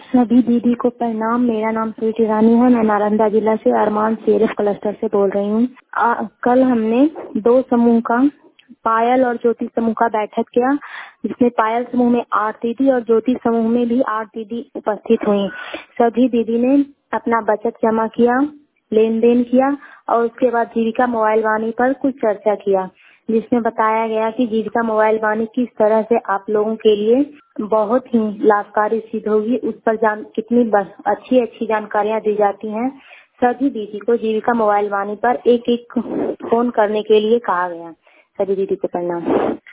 सभी दीदी को प्रणाम। मेरा नाम स्वीटी रानी है। मैं नालंदा जिला से अरमान सीएलएफ क्लस्टर से बोल रही हूँ। कल हमने दो समूह का, पायल और ज्योति समूह का बैठक किया, जिसमें पायल समूह में 8 दीदी और ज्योति समूह में भी 8 दीदी उपस्थित हुई। सभी दीदी ने अपना बचत जमा किया, लेन देन किया और उसके बाद जीविका मोबाइल वाणी पर कुछ चर्चा किया, जिसमें बताया गया कि जीविका मोबाइल वाणी किस तरह से आप लोगों के लिए बहुत ही लाभकारी सिद्ध होगी। उस पर कितनी अच्छी जानकारियां दी जाती हैं। सभी दीदी को जीविका मोबाइल वाणी पर एक एक फोन करने के लिए कहा गया। सभी दीदी को प्रणाम।